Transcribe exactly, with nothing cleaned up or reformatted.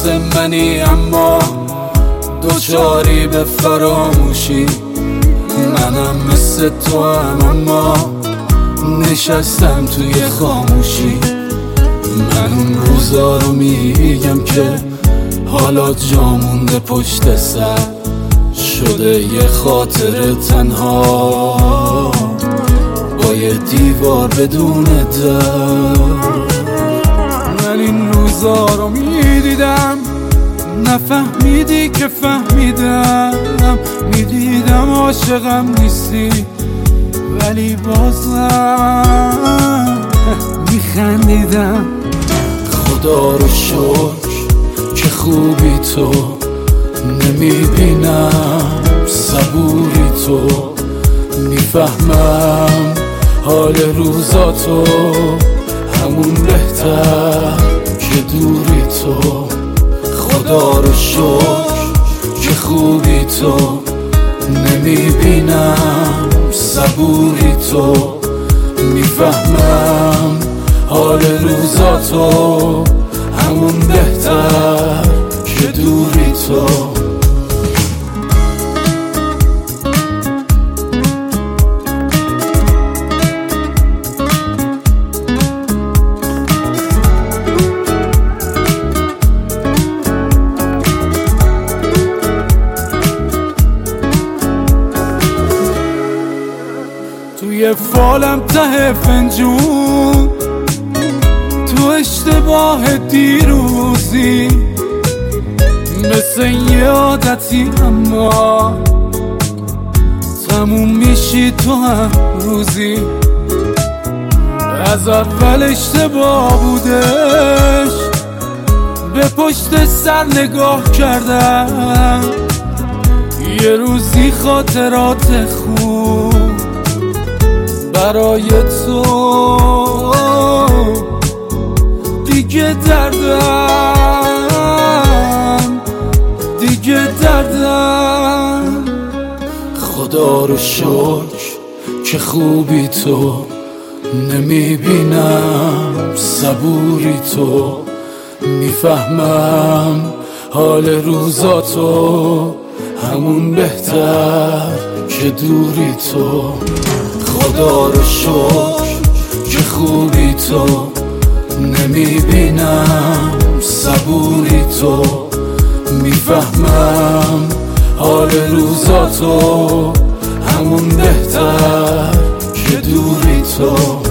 مثل منی اما دوچاری به فراموشی. منم مثل تو هم اما نشستم توی خاموشی. من اون روزا رو میگم که حالا جا مونده پشت سر، شده یه خاطر تنها با یه دیوار بدون در. من این روزا رو میدیدم نفهمیدی که فهمیدم، میدیدم عاشقم نیستی ولی بازم میخندیدم. خدا رو شکر که خوبی تو، نمیبینم صبوری تو، میفهمم حال روزاتو، همون بهتر که دوری تو. خدا رو شکر که خوبی تو، نمیبینم صبوری تو، میفهمم حال روزاتو، همون بهتر که دوری تو. توی فالم ته فنجون، تو اشتباه دیروزی، مثل یه عادتی اما تموم میشی تو هم روزی. از اول اشتباه بودش، به پشت سر نگاه کردم، یه روزی خاطرات خوب برای تو دیگه دردم، دیگه دردم. خدا رو شکر که خوبی تو، نمیبینم صبوری تو، میفهمم حال روزاتو، همون بهتر که دوری تو. خدا رو شکر که خوبی تو، نمیبینم صبوری تو، میفهمم حال روزاتو، همون بهتر که دوری تو.